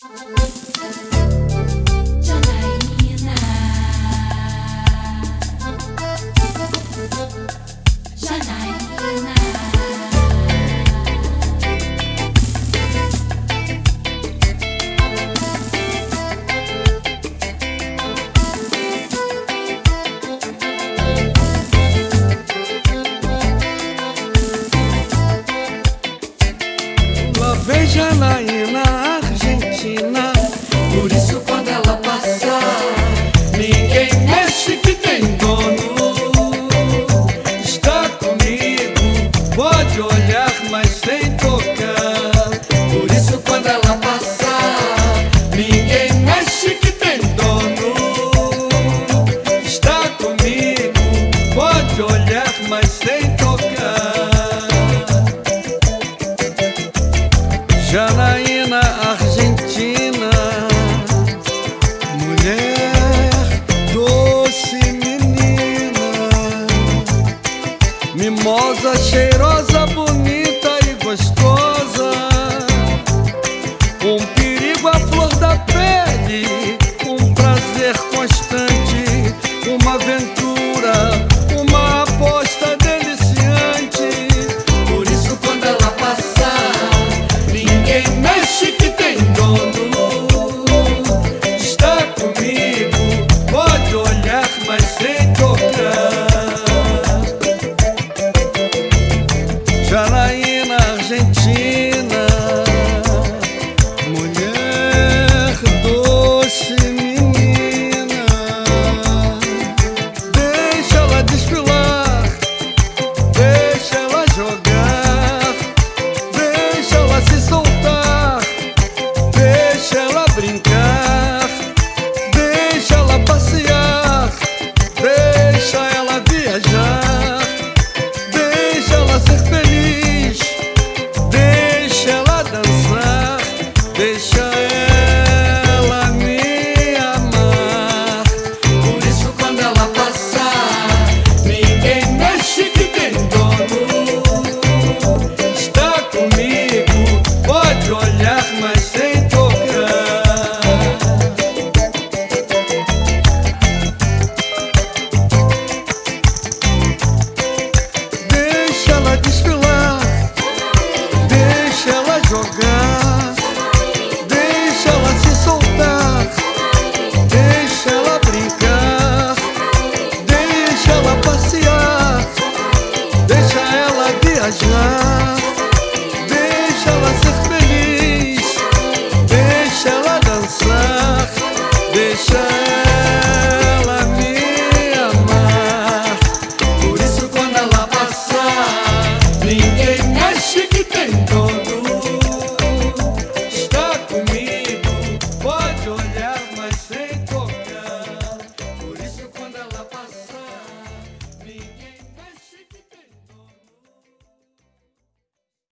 Janaína, Janaína. Lá vem Janaína, Argentina. Por isso quando ela passar, ninguém mexe que tem dono. Está comigo, pode olhar, mas sem tocar. Por isso quando ela passar, ninguém mexe que tem dono. Está comigo, pode olhar, mas sem tocar. Janaína, Argentina, mulher doce menina, mimosa, cheirosa, bonita e gostosa, um perigo à flor da pele, um prazer constante, uma aventura, uma aposta deliciante. Por isso quando ela passar, ninguém mexe que tem dono. Está comigo, pode olhar, mas sem tocar. Janaína, Argentina, mulher doce menina, deixa ela desfilar, deixa ela jogar, deixa ela se soltar, deixa ela brincar, deixa ela passear, deixa ela viajar, deixa ela ser feliz, deixa ela dançar, deixa